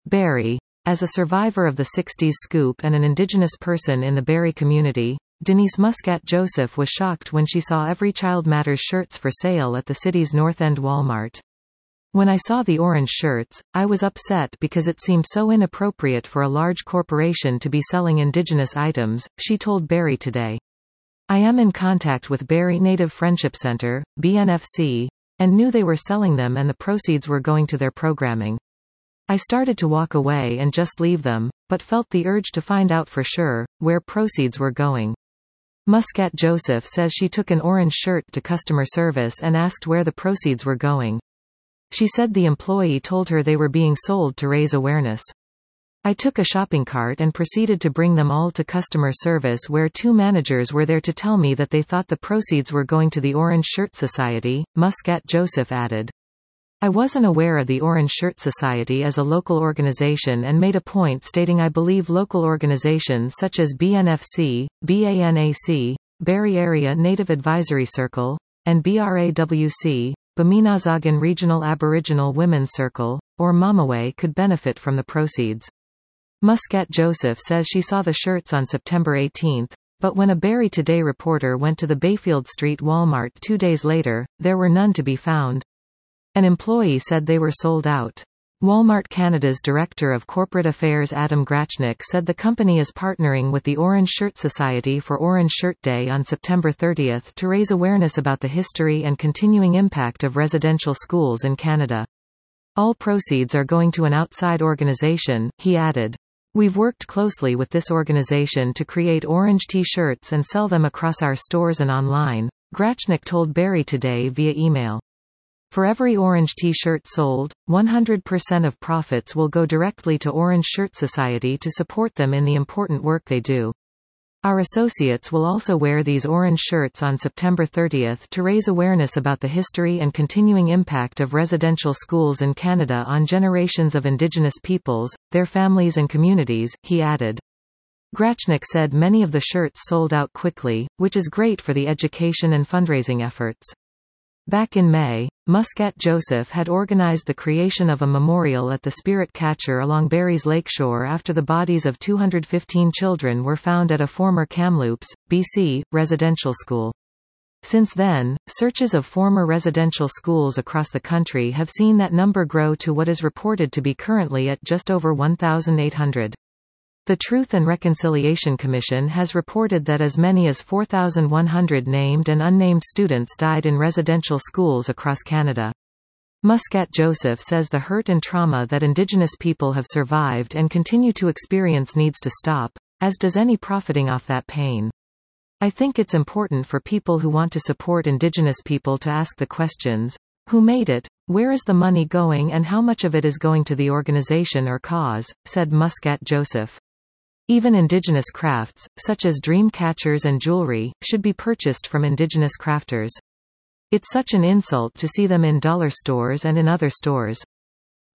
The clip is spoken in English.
Barrie. As a survivor of the 60s scoop and an Indigenous person in the Barrie community, Denise Muscat-Joseph was shocked when she saw Every Child Matters shirts for sale at the city's North End Walmart. When I saw the orange shirts, I was upset because it seemed so inappropriate for a large corporation to be selling Indigenous items, she told Barrie Today. I am in contact with Barrie Native Friendship Centre, BNFC, and knew they were selling them and the proceeds were going to their programming. I started to walk away and just leave them, but felt the urge to find out for sure where proceeds were going. Muscat-Joseph says she took an orange shirt to customer service and asked where the proceeds were going. She said the employee told her they were being sold to raise awareness. I took a shopping cart and proceeded to bring them all to customer service where two managers were there to tell me that they thought the proceeds were going to the Orange Shirt Society, Muscat-Joseph added. I wasn't aware of the Orange Shirt Society as a local organization and made a point stating I believe local organizations such as BNFC, BANAC, Barrie Area Native Advisory Circle, and BRAWC, Bameenazagan Regional Aboriginal Women's Circle, or Mamaway could benefit from the proceeds. Muscat-Joseph says she saw the shirts on September 18, but when a Barrie Today reporter went to the Bayfield Street Walmart 2 days later, there were none to be found. An employee said they were sold out. Walmart Canada's Director of Corporate Affairs Adam Grachnik said the company is partnering with the Orange Shirt Society for Orange Shirt Day on September 30 to raise awareness about the history and continuing impact of residential schools in Canada. All proceeds are going to an outside organization, he added. We've worked closely with this organization to create orange T-shirts and sell them across our stores and online, Grachnik told Barrie Today via email. For every orange T-shirt sold, 100% of profits will go directly to Orange Shirt Society to support them in the important work they do. Our associates will also wear these orange shirts on September 30 to raise awareness about the history and continuing impact of residential schools in Canada on generations of Indigenous peoples, their families and communities, he added. Grachnik said many of the shirts sold out quickly, which is great for the education and fundraising efforts. Back in May, Muscat-Joseph had organized the creation of a memorial at the Spirit Catcher along Barrie's lakeshore after the bodies of 215 children were found at a former Kamloops, BC, residential school. Since then, searches of former residential schools across the country have seen that number grow to what is reported to be currently at just over 1,800. The Truth and Reconciliation Commission has reported that as many as 4,100 named and unnamed students died in residential schools across Canada. Muscat-Joseph says the hurt and trauma that Indigenous people have survived and continue to experience needs to stop, as does any profiting off that pain. I think it's important for people who want to support Indigenous people to ask the questions: who made it, where is the money going, and how much of it is going to the organization or cause, said Muscat-Joseph. Even Indigenous crafts, such as dream catchers and jewelry, should be purchased from Indigenous crafters. It's such an insult to see them in dollar stores and in other stores.